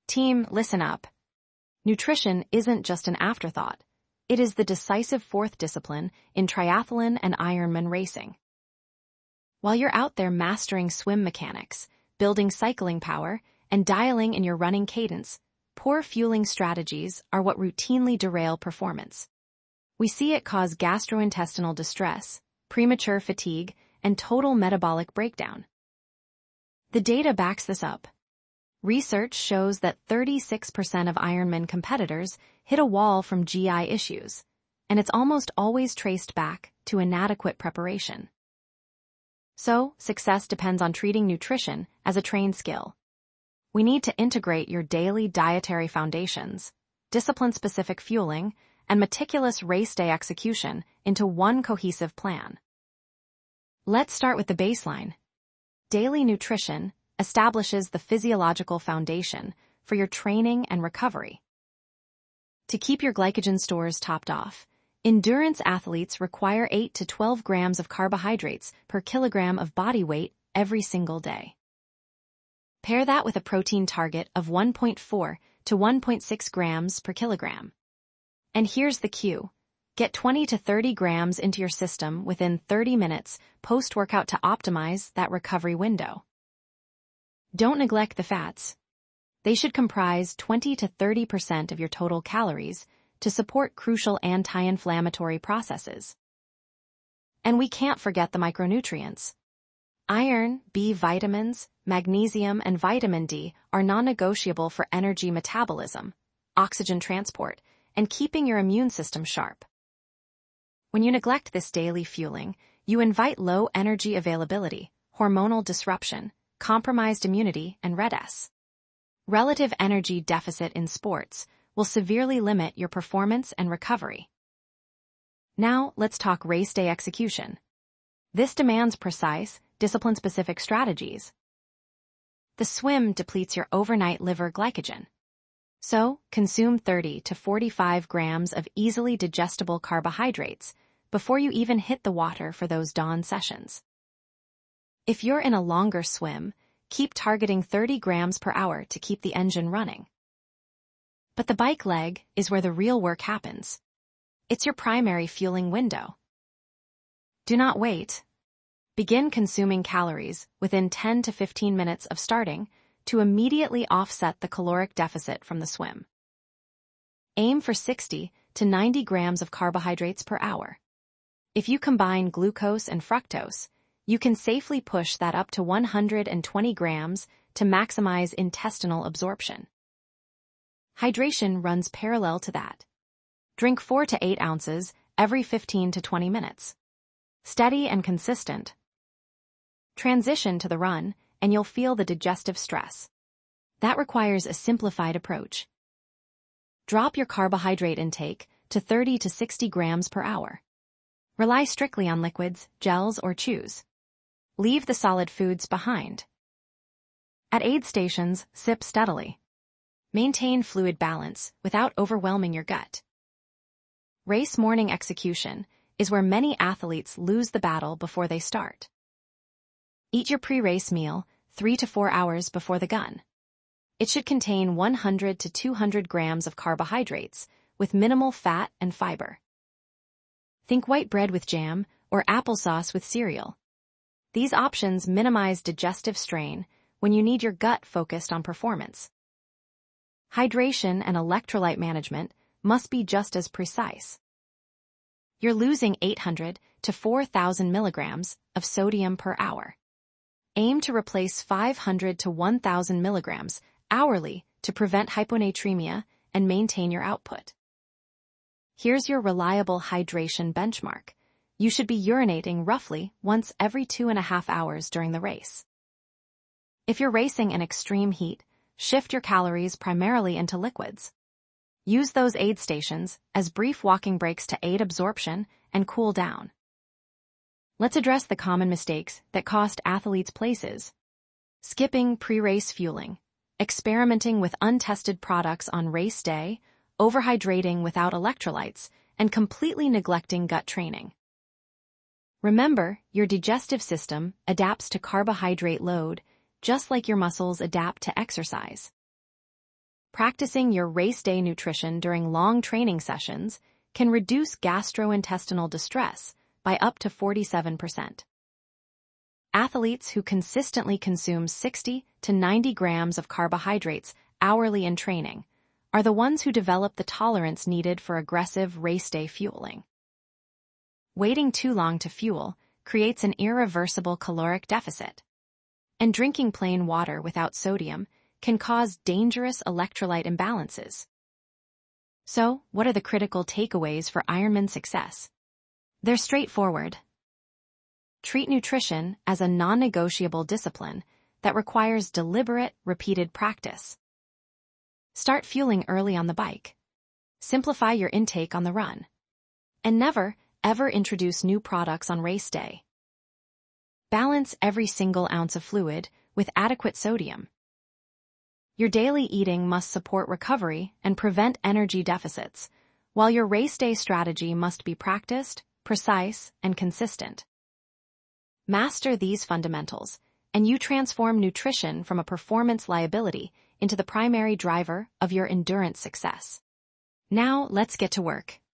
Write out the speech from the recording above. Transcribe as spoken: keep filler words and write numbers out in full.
Team, listen up. Nutrition isn't just an afterthought. It is the decisive fourth discipline in triathlon and Ironman racing. While you're out there mastering swim mechanics, building cycling power, and dialing in your running cadence, poor fueling strategies are what routinely derail performance. We see it cause gastrointestinal distress, premature fatigue, and total metabolic breakdown. The data backs this up. Research shows that thirty-six percent of Ironman competitors hit a wall from G I issues, and it's almost always traced back to inadequate preparation. So, success depends on treating nutrition as a trained skill. We need to integrate your daily dietary foundations, discipline-specific fueling, and meticulous race day execution into one cohesive plan. Let's start with the baseline. Daily nutrition establishes the physiological foundation for your training and recovery. To keep your glycogen stores topped off, endurance athletes require eight to twelve grams of carbohydrates per kilogram of body weight every single day. Pair that with a protein target of one point four to one point six grams per kilogram. And here's the cue. Get twenty to thirty grams into your system within thirty minutes post-workout to optimize that recovery window. Don't neglect the fats. They should comprise twenty to thirty percent of your total calories to support crucial anti-inflammatory processes. And we can't forget the micronutrients. Iron, B vitamins, magnesium, and vitamin D are non-negotiable for energy metabolism, oxygen transport, and keeping your immune system sharp. When you neglect this daily fueling, you invite low energy availability, hormonal disruption, compromised immunity, and R E D S. Relative energy deficit in sports will severely limit your performance and recovery. Now, let's talk race day execution. This demands precise, discipline-specific strategies. The swim depletes your overnight liver glycogen. So, consume thirty to forty-five grams of easily digestible carbohydrates before you even hit the water for those dawn sessions. If you're in a longer swim, keep targeting thirty grams per hour to keep the engine running. But the bike leg is where the real work happens. It's your primary fueling window. Do not wait. Begin consuming calories within ten to fifteen minutes of starting to immediately offset the caloric deficit from the swim. Aim for sixty to ninety grams of carbohydrates per hour. If you combine glucose and fructose, you can safely push that up to one hundred twenty grams to maximize intestinal absorption. Hydration runs parallel to that. Drink four to eight ounces every fifteen to twenty minutes. Steady and consistent. Transition to the run, and you'll feel the digestive stress. That requires a simplified approach. Drop your carbohydrate intake to thirty to sixty grams per hour. Rely strictly on liquids, gels, or chews. Leave the solid foods behind. At aid stations, sip steadily. Maintain fluid balance without overwhelming your gut. Race morning execution is where many athletes lose the battle before they start. Eat your pre-race meal three to four hours before the gun. It should contain one hundred to two hundred grams of carbohydrates with minimal fat and fiber. Think white bread with jam or applesauce with cereal. These options minimize digestive strain when you need your gut focused on performance. Hydration and electrolyte management must be just as precise. You're losing eight hundred to four thousand milligrams of sodium per hour. Aim to replace five hundred to one thousand milligrams hourly to prevent hyponatremia and maintain your output. Here's your reliable hydration benchmark. You should be urinating roughly once every two and a half hours during the race. If you're racing in extreme heat, shift your calories primarily into liquids. Use those aid stations as brief walking breaks to aid absorption and cool down. Let's address the common mistakes that cost athletes places. Skipping pre-race fueling, experimenting with untested products on race day, overhydrating without electrolytes, and completely neglecting gut training. Remember, your digestive system adapts to carbohydrate load just like your muscles adapt to exercise. Practicing your race day nutrition during long training sessions can reduce gastrointestinal distress by up to forty-seven percent. Athletes who consistently consume sixty to ninety grams of carbohydrates hourly in training are the ones who develop the tolerance needed for aggressive race day fueling. Waiting too long to fuel creates an irreversible caloric deficit, and drinking plain water without sodium can cause dangerous electrolyte imbalances. So, what are the critical takeaways for Ironman success? They're straightforward. Treat nutrition as a non-negotiable discipline that requires deliberate, repeated practice. Start fueling early on the bike. Simplify your intake on the run. And never, ever introduce new products on race day. Balance every single ounce of fluid with adequate sodium. Your daily eating must support recovery and prevent energy deficits, while your race day strategy must be practiced, precise, and consistent. Master these fundamentals, and you transform nutrition from a performance liability into the primary driver of your endurance success. Now, let's get to work.